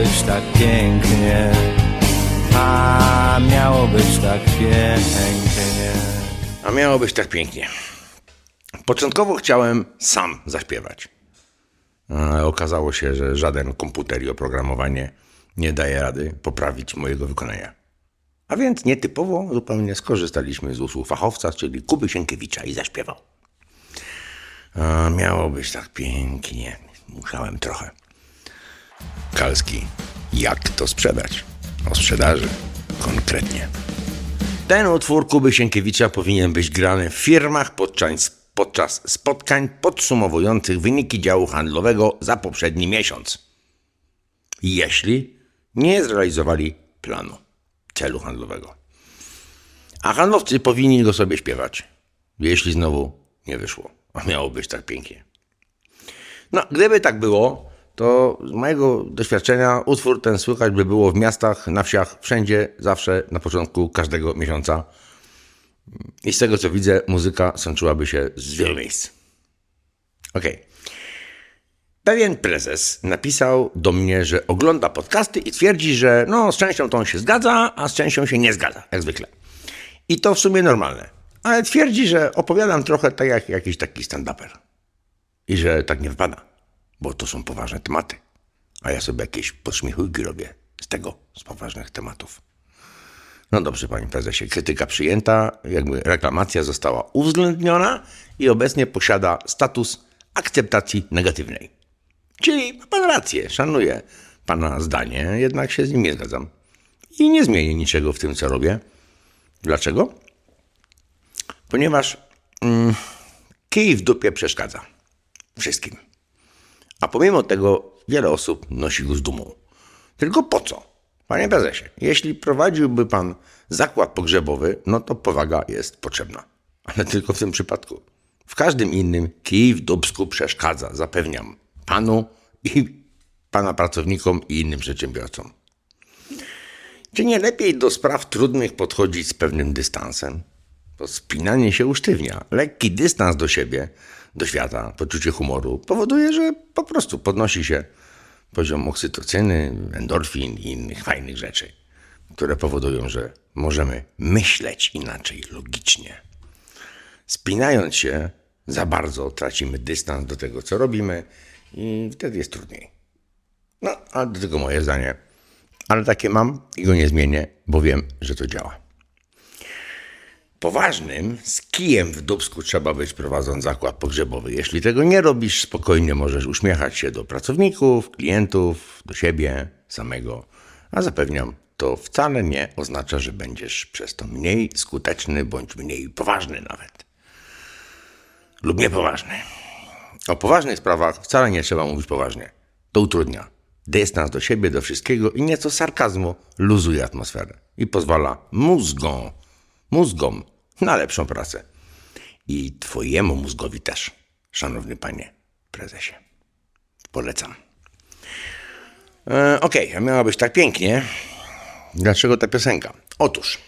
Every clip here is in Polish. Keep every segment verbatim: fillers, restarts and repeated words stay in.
być tak pięknie, a miało być tak pięknie. A miało być tak pięknie. Początkowo chciałem sam zaśpiewać. Ale okazało się, że żaden komputer i oprogramowanie nie daje rady poprawić mojego wykonania. A więc nietypowo zupełnie skorzystaliśmy z usług fachowca, czyli Kuby Sienkiewicza, i zaśpiewał. A miało być tak pięknie. Musiałem trochę. Kalski, jak to sprzedać? O sprzedaży konkretnie. Ten utwór Kuby Sienkiewicza powinien być grany w firmach podczas, podczas spotkań podsumowujących wyniki działu handlowego za poprzedni miesiąc. Jeśli nie zrealizowali planu, celu handlowego. A handlowcy powinni go sobie śpiewać, jeśli znowu nie wyszło. A miało być tak pięknie. No, gdyby tak było, to z mojego doświadczenia utwór ten słychać by było w miastach, na wsiach, wszędzie, zawsze, na początku każdego miesiąca. I z tego, co widzę, muzyka sączyłaby się z wielu miejsc. Okej. Okay. Pewien prezes napisał do mnie, że ogląda podcasty i twierdzi, że no, z częścią to on się zgadza, a z częścią się nie zgadza, jak zwykle. I to w sumie normalne. Ale twierdzi, że opowiadam trochę tak jak jakiś taki stand-uper. I że tak nie wypada, bo to są poważne tematy. A ja sobie jakieś podśmiechujki robię z tego, z poważnych tematów. No dobrze, panie prezesie, krytyka przyjęta, jakby reklamacja została uwzględniona i obecnie posiada status akceptacji negatywnej. Czyli ma pan rację, szanuję pana zdanie, jednak się z nim nie zgadzam. I nie zmienię niczego w tym, co robię. Dlaczego? Ponieważ mm, kij w dupie przeszkadza wszystkim. A pomimo tego wiele osób nosi go z dumą. Tylko po co? Panie prezesie, jeśli prowadziłby pan zakład pogrzebowy, no to powaga jest potrzebna. Ale tylko w tym przypadku. W każdym innym kij w dupsku przeszkadza, zapewniam panu i pana pracownikom i innym przedsiębiorcom. Czy nie lepiej do spraw trudnych podchodzić z pewnym dystansem? To spinanie się usztywnia. Lekki dystans do siebie, do świata, poczucie humoru powoduje, że po prostu podnosi się poziom oksytocyny, endorfin i innych fajnych rzeczy, które powodują, że możemy myśleć inaczej, logicznie. Spinając się za bardzo tracimy dystans do tego, co robimy i wtedy jest trudniej. No, a do tego moje zdanie. Ale takie mam i go nie zmienię, bo wiem, że to działa. Poważnym z kijem w dupsku trzeba być, prowadząc zakład pogrzebowy. Jeśli tego nie robisz, spokojnie możesz uśmiechać się do pracowników, klientów, do siebie samego. A zapewniam, to wcale nie oznacza, że będziesz przez to mniej skuteczny bądź mniej poważny nawet. Lub niepoważny. O poważnych sprawach wcale nie trzeba mówić poważnie. To utrudnia. Dystans do siebie, do wszystkiego i nieco sarkazmu luzuje atmosferę i pozwala mózgom, mózgom na lepszą pracę. I twojemu mózgowi też, szanowny panie prezesie. Polecam. E, Okej, okay, a miała być tak pięknie. Dlaczego ta piosenka? Otóż,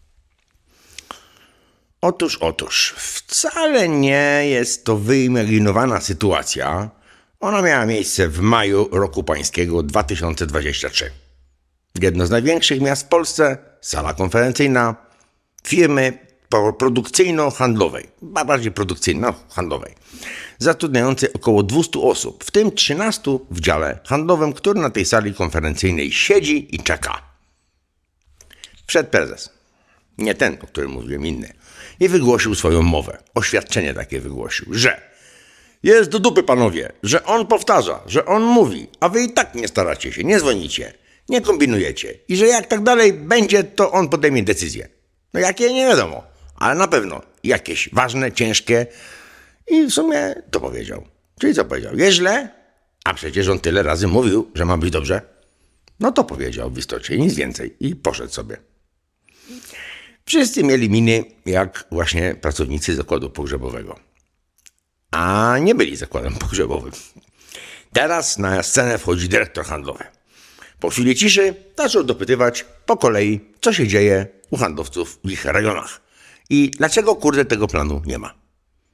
otóż, otóż, wcale nie jest to wyimaginowana sytuacja. Ona miała miejsce w maju roku pańskiego dwa tysiące dwudziestego trzeciego. Jedno z największych miast w Polsce, sala konferencyjna, firmy produkcyjno-handlowej, bardziej produkcyjno-handlowej, zatrudniającej około dwieście osób, w tym trzynaście w dziale handlowym, który na tej sali konferencyjnej siedzi i czeka. Wszedł prezes, nie ten, o którym mówiłem, inny, i wygłosił swoją mowę. Oświadczenie takie wygłosił, że jest do dupy, panowie, że on powtarza, że on mówi, a wy i tak nie staracie się, nie dzwonicie, nie kombinujecie i że jak tak dalej będzie, to on podejmie decyzję. No jakie, nie wiadomo, ale na pewno jakieś ważne, ciężkie i w sumie to powiedział. Czyli co powiedział? Jest źle, a przecież on tyle razy mówił, że ma być dobrze. No to powiedział w istocie, nic więcej i poszedł sobie. Wszyscy mieli miny jak właśnie pracownicy zakładu pogrzebowego. A nie byli zakładem pogrzebowym. Teraz na scenę wchodzi dyrektor handlowy. Po chwili ciszy zaczął dopytywać po kolei, co się dzieje u handlowców w ich rejonach. I dlaczego, kurde, tego planu nie ma.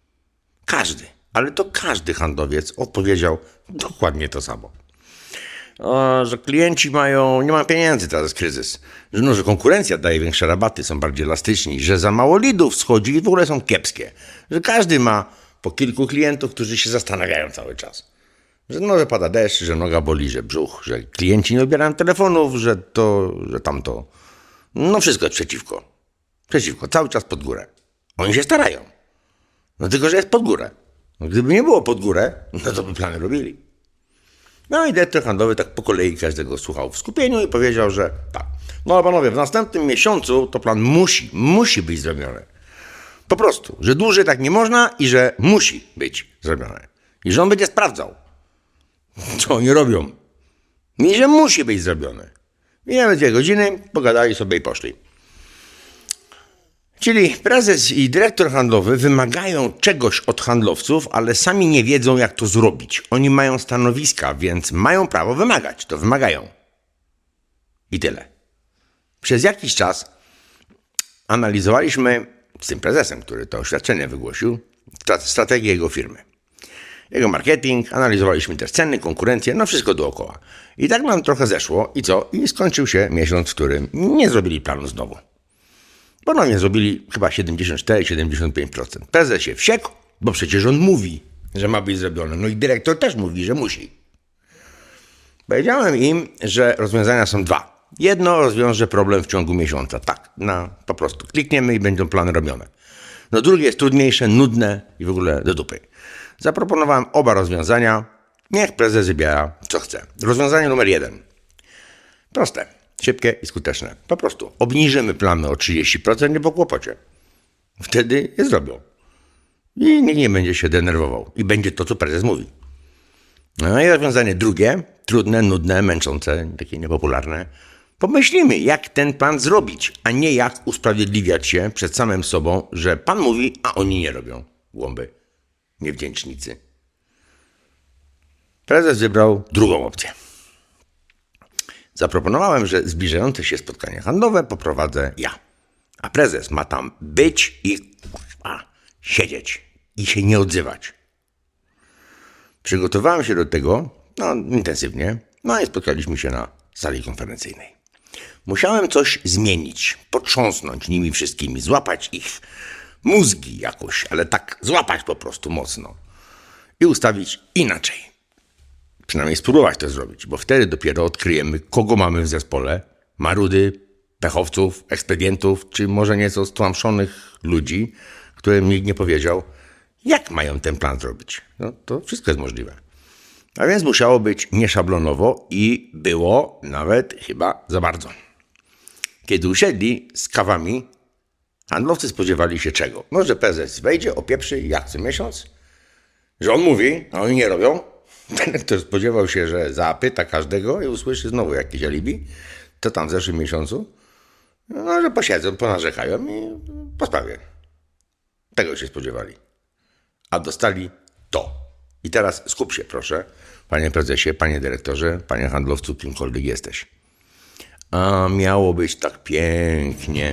Każdy, ale to każdy handlowiec odpowiedział dokładnie to samo. o, że klienci mają, nie mają pieniędzy, teraz jest kryzys, że, no, że konkurencja daje większe rabaty, są bardziej elastyczni, że za mało lidów schodzi i w ogóle są kiepskie, że każdy ma po kilku klientów, którzy się zastanawiają cały czas, że no, że pada deszcz, że noga boli, że brzuch, że klienci nie odbierają telefonów, że to, że tamto, no wszystko jest przeciwko, przeciwko, cały czas pod górę. Oni się starają, no tylko, że jest pod górę. No, gdyby nie było pod górę, no to by plany robili. No i dyrektor handlowy tak po kolei każdego słuchał w skupieniu i powiedział, że tak, no panowie, w następnym miesiącu to plan musi, musi być zrobiony. Po prostu, że dłużej tak nie można i że musi być zrobione. I że on będzie sprawdzał, co oni robią. I że musi być zrobione. I nawet dwie godziny pogadali sobie i poszli. Czyli prezes i dyrektor handlowy wymagają czegoś od handlowców, ale sami nie wiedzą, jak to zrobić. Oni mają stanowiska, więc mają prawo wymagać. To wymagają. I tyle. Przez jakiś czas analizowaliśmy z tym prezesem, który to oświadczenie wygłosił, strategię jego firmy. Jego marketing, analizowaliśmy też ceny, konkurencję, no wszystko dookoła. I tak nam trochę zeszło i co? I skończył się miesiąc, w którym nie zrobili planu znowu. Ponownie zrobili chyba siedemdziesiąt cztery do siedemdziesięciu pięciu procent. Prezes się wściekł, bo przecież on mówi, że ma być zrobione. No i dyrektor też mówi, że musi. Powiedziałem im, że rozwiązania są dwa. Jedno rozwiąże problem w ciągu miesiąca. Tak, na, po prostu klikniemy i będą plany robione. No drugie jest trudniejsze, nudne i w ogóle do dupy. Zaproponowałem oba rozwiązania. Niech prezes wybiera, co chce. Rozwiązanie numer jeden. Proste. Szybkie i skuteczne. Po prostu obniżymy plany o trzydzieści procent i po kłopocie. Wtedy je zrobią. I nikt nie będzie się denerwował. I będzie to, co prezes mówi. No i rozwiązanie drugie, trudne, nudne, męczące, takie niepopularne. Pomyślimy, jak ten plan zrobić, a nie jak usprawiedliwiać się przed samym sobą, że pan mówi, a oni nie robią. Głąby. Niewdzięcznicy. Prezes wybrał drugą opcję. Zaproponowałem, że zbliżające się spotkanie handlowe poprowadzę ja. A prezes ma tam być i a, siedzieć i się nie odzywać. Przygotowałem się do tego no, intensywnie, no i spotkaliśmy się na sali konferencyjnej. Musiałem coś zmienić, potrząsnąć nimi wszystkimi, złapać ich mózgi jakoś, ale tak złapać po prostu mocno i ustawić inaczej. Przynajmniej spróbować to zrobić, bo wtedy dopiero odkryjemy, kogo mamy w zespole. Marudy, pechowców, ekspedientów, czy może nieco stłamszonych ludzi, którym nikt nie powiedział, jak mają ten plan zrobić. No to wszystko jest możliwe. A więc musiało być nieszablonowo i było nawet chyba za bardzo. Kiedy usiedli z kawami, handlowcy spodziewali się czego? No, że prezes wejdzie, opieprzy jak co miesiąc, że on mówi, a oni nie robią. Dyrektor spodziewał się, że zapyta każdego i usłyszy znowu jakieś alibi, co tam w zeszłym miesiącu. No, że posiedzą, ponarzekają i po sprawie. Tego się spodziewali. A dostali to. I teraz skup się, proszę, panie prezesie, panie dyrektorze, panie handlowcu, kimkolwiek jesteś. A miało być tak pięknie.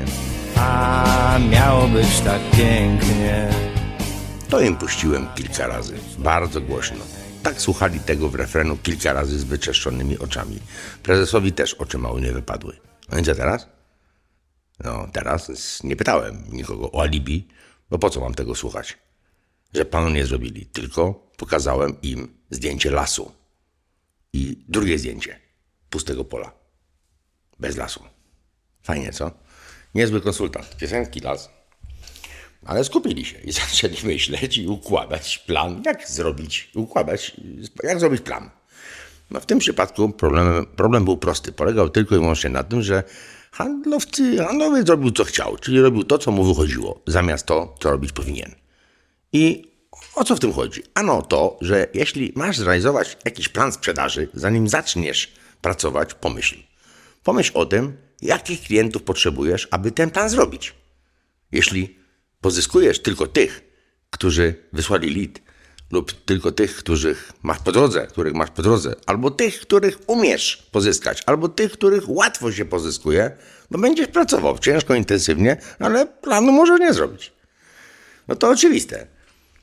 A miało być tak pięknie. To im puściłem kilka razy, bardzo głośno. Tak słuchali tego w refrenu kilka razy z wytrzeszczonymi oczami. Prezesowi też oczy mało nie wypadły. No i co teraz? No teraz nie pytałem nikogo o alibi, bo po co mam tego słuchać? Że panu nie zrobili, tylko pokazałem im zdjęcie lasu. I drugie zdjęcie pustego pola. Bez lasu. Fajnie, co? Niezły konsultant. Piosenki, las. Ale skupili się i zaczęli myśleć i układać plan, jak zrobić, układać, jak zrobić plan. No w tym przypadku problem, problem był prosty. Polegał tylko i wyłącznie na tym, że handlowcy, handlowiec zrobił co chciał, czyli robił to, co mu wychodziło, zamiast to, co robić powinien. I o co w tym chodzi? Ano to, że jeśli masz zrealizować jakiś plan sprzedaży, zanim zaczniesz pracować, pomyśl. Pomyśl o tym, jakich klientów potrzebujesz, aby ten plan zrobić. Jeśli pozyskujesz tylko tych, którzy wysłali lead, lub tylko tych, których masz po drodze, których masz po drodze, albo tych, których umiesz pozyskać, albo tych, których łatwo się pozyskuje, no będziesz pracował ciężko, intensywnie, ale planu możesz nie zrobić. No to oczywiste.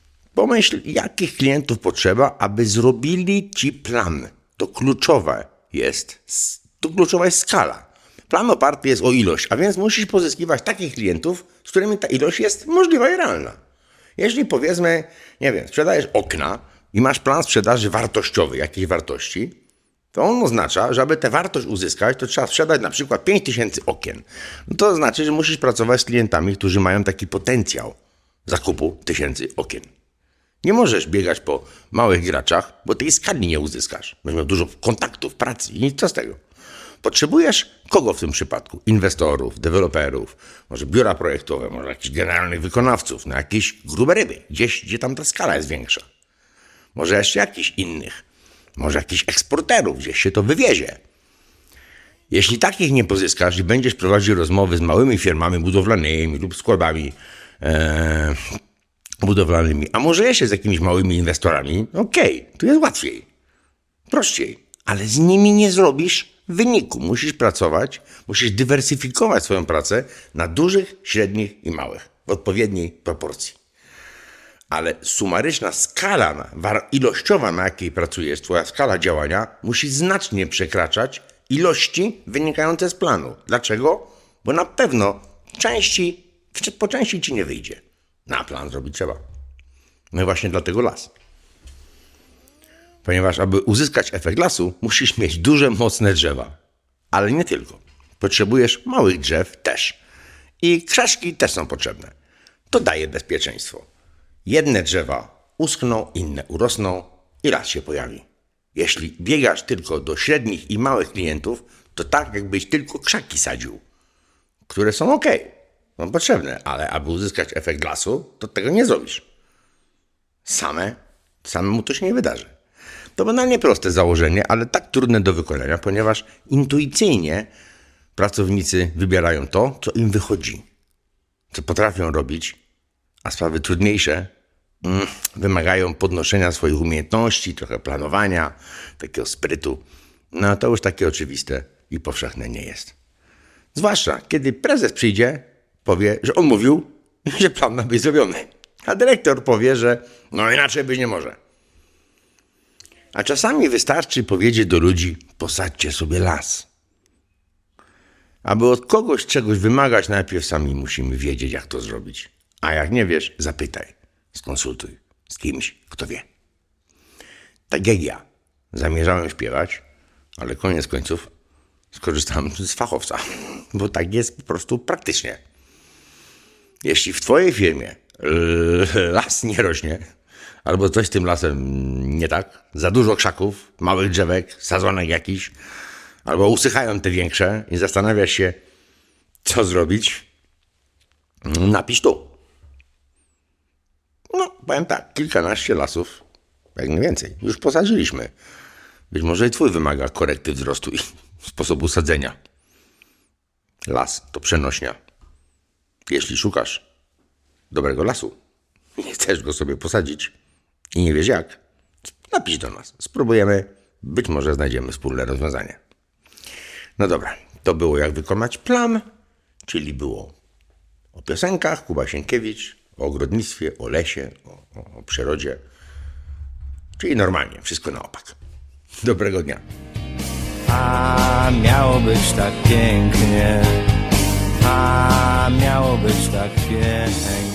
Pomyśl, jakich klientów potrzeba, aby zrobili ci plan. To kluczowe. jest, tu kluczowa jest skala. Plan oparty jest o ilość, a więc musisz pozyskiwać takich klientów, z którymi ta ilość jest możliwa i realna. Jeśli powiedzmy, nie wiem, sprzedajesz okna i masz plan sprzedaży wartościowy, jakiejś wartości, to on oznacza, że aby tę wartość uzyskać, to trzeba sprzedać na przykład pięć tysięcy okien. No to znaczy, że musisz pracować z klientami, którzy mają taki potencjał zakupu tysięcy okien. Nie możesz biegać po małych graczach, bo tej skali nie uzyskasz. Będziesz miał dużo kontaktów, pracy i nic co z tego. Potrzebujesz kogo w tym przypadku? Inwestorów, deweloperów, może biura projektowe, może jakichś generalnych wykonawców, na jakieś grube ryby, gdzieś, gdzie tam ta skala jest większa. Może jeszcze jakichś innych, może jakichś eksporterów, gdzieś się to wywiezie. Jeśli takich nie pozyskasz i będziesz prowadził rozmowy z małymi firmami budowlanymi lub składami e, budowlanymi, a może jeszcze z jakimiś małymi inwestorami, okej, okay, tu jest łatwiej, prościej, ale z nimi nie zrobisz wyniku. Musisz pracować, musisz dywersyfikować swoją pracę na dużych, średnich i małych w odpowiedniej proporcji. Ale sumaryczna skala ilościowa, na jakiej pracujesz, twoja skala działania, musi znacznie przekraczać ilości wynikające z planu. Dlaczego? Bo na pewno części, po części ci nie wyjdzie. Na plan zrobić trzeba. No i właśnie dlatego las. Ponieważ aby uzyskać efekt lasu, musisz mieć duże, mocne drzewa. Ale nie tylko. Potrzebujesz małych drzew też. I krzaczki też są potrzebne. To daje bezpieczeństwo. Jedne drzewa uschną, inne urosną i las się pojawi. Jeśli biegasz tylko do średnich i małych klientów, to tak jakbyś tylko krzaki sadził, które są ok, są potrzebne, ale aby uzyskać efekt lasu, to tego nie zrobisz. Same, samemu to się nie wydarzy. To banalnie proste założenie, ale tak trudne do wykonania, ponieważ intuicyjnie pracownicy wybierają to, co im wychodzi, co potrafią robić, a sprawy trudniejsze mm, wymagają podnoszenia swoich umiejętności, trochę planowania, takiego sprytu. No to już takie oczywiste i powszechne nie jest. Zwłaszcza, kiedy prezes przyjdzie, powie, że on mówił, że plan ma być zrobiony. A dyrektor powie, że no inaczej być nie może. A czasami wystarczy powiedzieć do ludzi, posadźcie sobie las. Aby od kogoś czegoś wymagać, najpierw sami musimy wiedzieć, jak to zrobić. A jak nie wiesz, zapytaj, skonsultuj z kimś, kto wie. Tak jak ja zamierzałem śpiewać, ale koniec końców skorzystałem z fachowca, bo tak jest po prostu praktycznie. Jeśli w twojej firmie las nie rośnie, albo coś z tym lasem nie tak, za dużo krzaków, małych drzewek, sadzonek jakiś, albo usychają te większe i zastanawiasz się, co zrobić, napisz tu. No, powiem tak, kilkanaście lasów, jak nie więcej, już posadziliśmy. Być może i twój wymaga korekty wzrostu i sposobu sadzenia. Las to przenośnia. Jeśli szukasz dobrego lasu, nie chcesz go sobie posadzić i nie wiesz jak, napisz do nas. Spróbujemy, być może znajdziemy wspólne rozwiązanie. No dobra, to było jak wykonać plan, czyli było o piosenkach, Kuba Sienkiewicz, o ogrodnictwie, o lesie, o, o, o przyrodzie, czyli normalnie, wszystko na opak. Dobrego dnia. A miało być tak pięknie, a miało być tak pięknie.